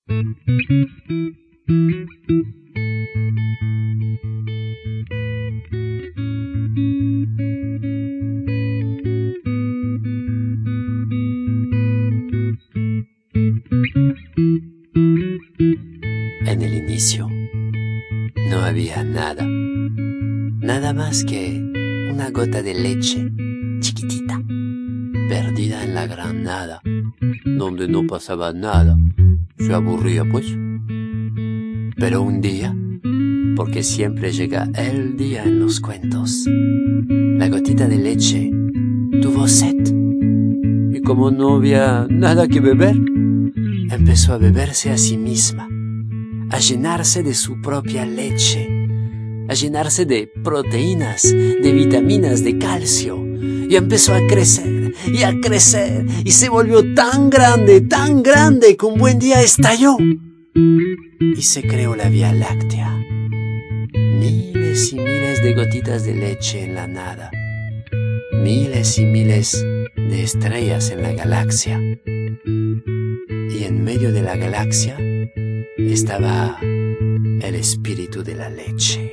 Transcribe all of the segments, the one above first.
En el inicio no había nada, nada más que una gota de leche chiquitita, perdida en la gran nada, donde no pasaba nada. Se aburría, pues. Pero un día, porque siempre llega el día en los cuentos, la gotita de leche tuvo sed. Y como no había nada que beber, empezó a beberse a sí misma, a llenarse de su propia leche, a llenarse de proteínas, de vitaminas, de calcio, y empezó a crecer, y se volvió tan grande, que un buen día estalló, y se creó la Vía Láctea. Miles y miles de gotitas de leche en la nada, miles y miles de estrellas en la galaxia, y en medio de la galaxia estaba el espíritu de la leche.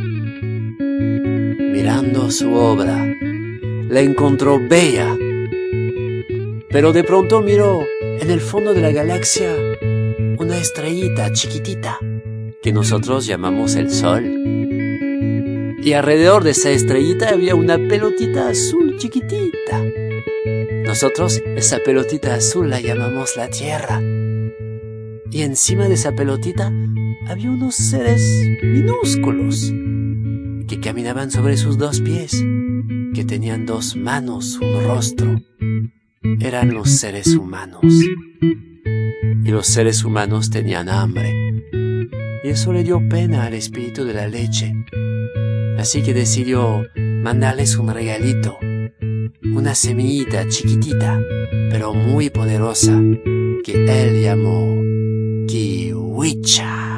Mirando su obra, la encontró bella, pero de pronto miró en el fondo de la galaxia una estrellita chiquitita que nosotros llamamos el Sol. Y alrededor de esa estrellita había una pelotita azul chiquitita. Nosotros esa pelotita azul la llamamos la Tierra. Y encima de esa pelotita había unos seres minúsculos que caminaban sobre sus dos pies, que tenían dos manos, un rostro. Eran los seres humanos. Y los seres humanos tenían hambre. Y eso le dio pena al espíritu de la leche. Así que decidió mandarles un regalito, una semillita chiquitita, pero muy poderosa, que él llamó Kiwicha.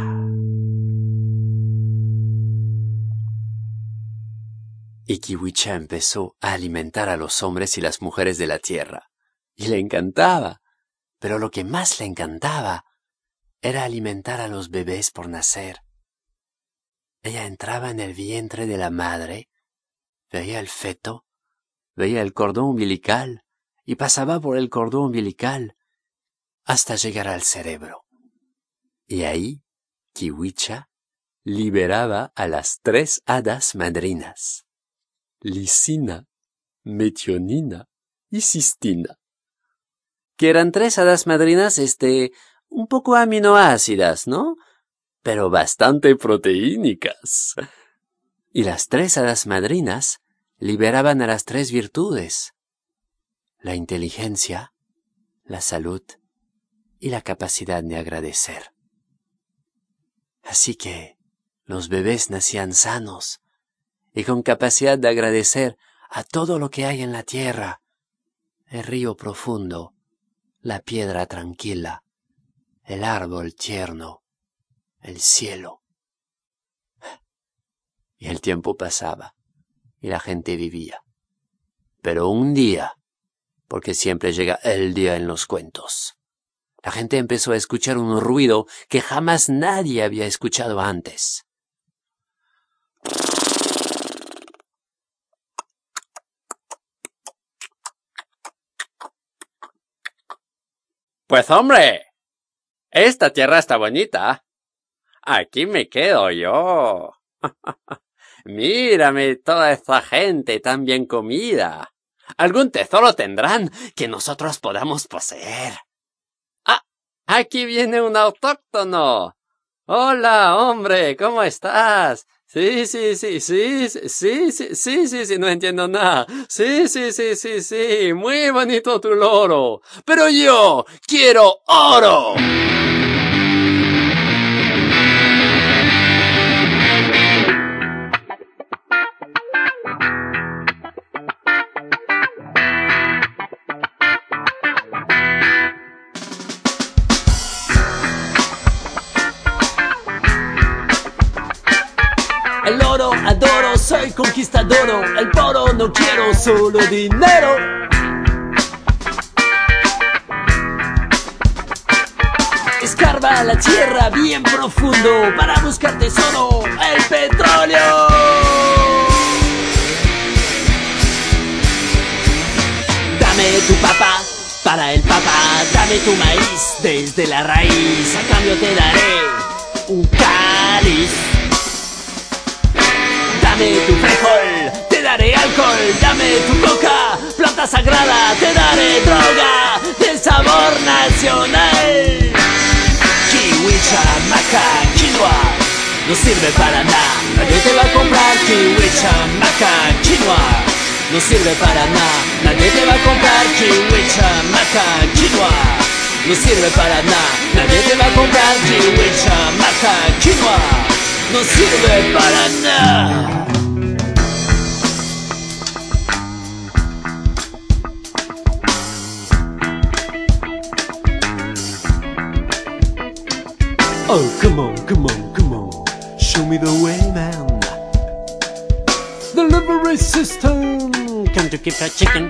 Y Kiwicha empezó a alimentar a los hombres y las mujeres de la tierra. Y le encantaba, pero lo que más le encantaba era alimentar a los bebés por nacer. Ella entraba en el vientre de la madre, veía el feto, veía el cordón umbilical y pasaba por el cordón umbilical hasta llegar al cerebro. Y ahí, Kiwicha liberaba a las 3 hadas madrinas: Lisina, Metionina y Cistina, que eran 3 hadas madrinas, un poco aminoácidas, ¿no? Pero bastante proteínicas. Y las 3 hadas madrinas liberaban a las 3 virtudes: la inteligencia, la salud y la capacidad de agradecer. Así que los bebés nacían sanos y con capacidad de agradecer a todo lo que hay en la tierra: el río profundo, la piedra tranquila, el árbol tierno, el cielo. Y el tiempo pasaba y la gente vivía. Pero un día, porque siempre llega el día en los cuentos, la gente empezó a escuchar un ruido que jamás nadie había escuchado antes. Pues hombre, esta tierra está bonita. Aquí me quedo yo. Mírame toda esta gente tan bien comida. Algún tesoro tendrán que nosotros podamos poseer. Ah, aquí viene un autóctono. Hola, hombre, ¿cómo estás? Sí, no entiendo nada. Sí, muy bonito tu loro. Pero yo quiero oro. El oro adoro, soy conquistador. El poro no quiero, solo dinero. Escarba a la tierra bien profundo para buscar tesoro, el petróleo. Dame tu papa para el papa, dame tu maíz desde la raíz, a cambio te daré un cáliz. Dame tu frijol, te daré alcohol, dame tu coca, planta sagrada, te daré droga del sabor nacional. Kiwi, chamaca, quinoa, no sirve para nada, nadie te va a comprar. Kiwi, chamaca, quinoa, no sirve para nada, nadie te va a comprar. Kiwi, chamaca, quinoa, no sirve para nada, nadie te va a comprar. Kiwi, chamaca, quinoa, no sirve para nada. Oh, come on, come on, come on, show me the way, man. Delivery system, come to keep a chicken.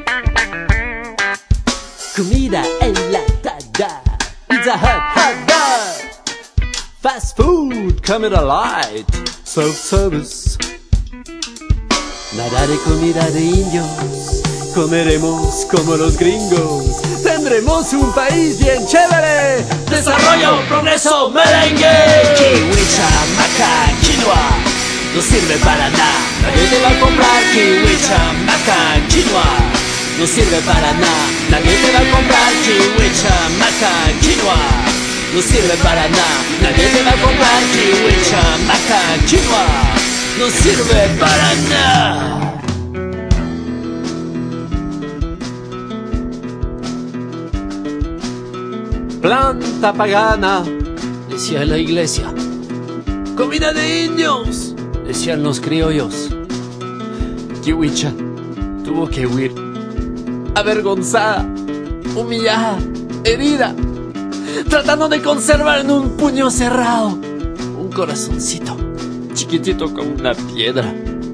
Comida enlatada, Pizza Hut, hot dog. Fast food, come it alight, self-service. Nada de comida de indios, comeremos como los gringos. Tendremos un país bien chévere, desarrollo, progreso, merengue. Kiwi, chamaca, quinoa, no sirve para nada, nadie te va a comprar. Kiwi, chamaca, quinoa, no sirve para nada, nadie te va a comprar. Kiwi, chamaca, quinoa, no sirve para nada, nadie te va a comprar. Kiwi, chamaca, quinoa, no sirve para nada. Planta pagana, decía la iglesia. Comida de indios, decían los criollos. Kiwicha tuvo que huir, avergonzada, humillada, herida, tratando de conservar en un puño cerrado un corazoncito chiquitito como una piedra.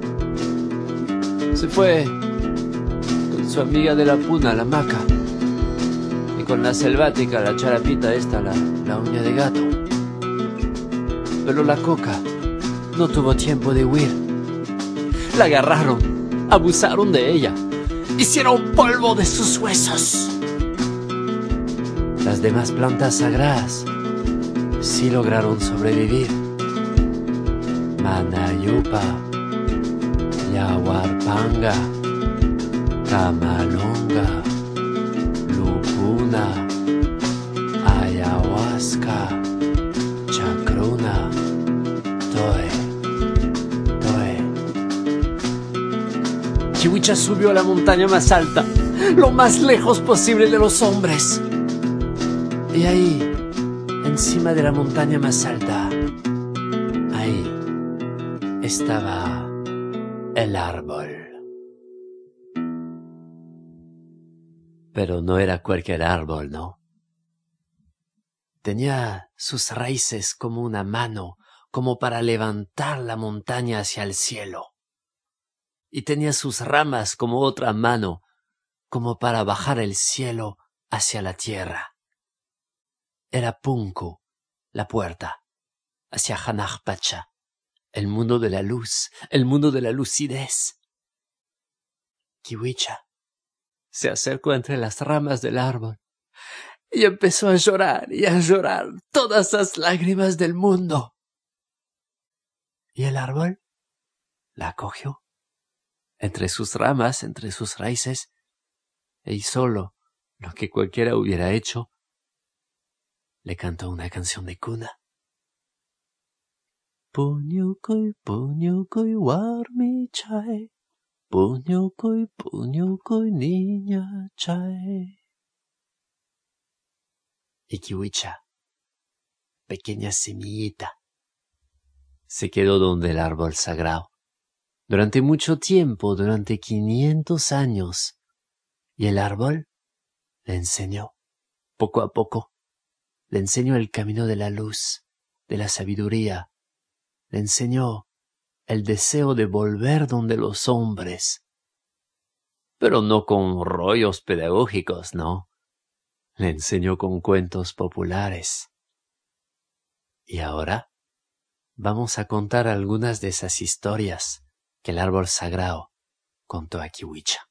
Se fue con su amiga de la puna, la maca, y con la selvática, la charapita esta, la uña de gato. Pero la coca no tuvo tiempo de huir. La agarraron, abusaron de ella, hicieron polvo de sus huesos. Las demás plantas sagradas sí lograron sobrevivir. Manayupa, Yahuarpanga, Tamalonga, Lupuna, Ayahuasca, Chacruna, Toe. Kiwicha subió a la montaña más alta, lo más lejos posible de los hombres. Y ahí, encima de la montaña más alta, ahí estaba el árbol. Pero no era cualquier árbol, ¿no? Tenía sus raíces como una mano, como para levantar la montaña hacia el cielo. Y tenía sus ramas como otra mano, como para bajar el cielo hacia la tierra. Era Punku, la puerta, hacia Hanajpacha, el mundo de la luz, el mundo de la lucidez. Kiwicha se acercó entre las ramas del árbol y empezó a llorar todas las lágrimas del mundo. Y el árbol la cogió entre sus ramas, entre sus raíces, e hizo lo que cualquiera hubiera hecho. Le cantó una canción de cuna. Puñukoy, puñukoy, warmi chay. Puñukoy, puñukoy, niña chay. Y Kiwicha, pequeña semillita, se quedó donde el árbol sagrado. Durante mucho tiempo, durante 500 años. Y el árbol le enseñó, poco a poco, le enseñó el camino de la luz, de la sabiduría. Le enseñó el deseo de volver donde los hombres. Pero no con rollos pedagógicos, no. Le enseñó con cuentos populares. Y ahora vamos a contar algunas de esas historias que el árbol sagrado contó a Kiwicha.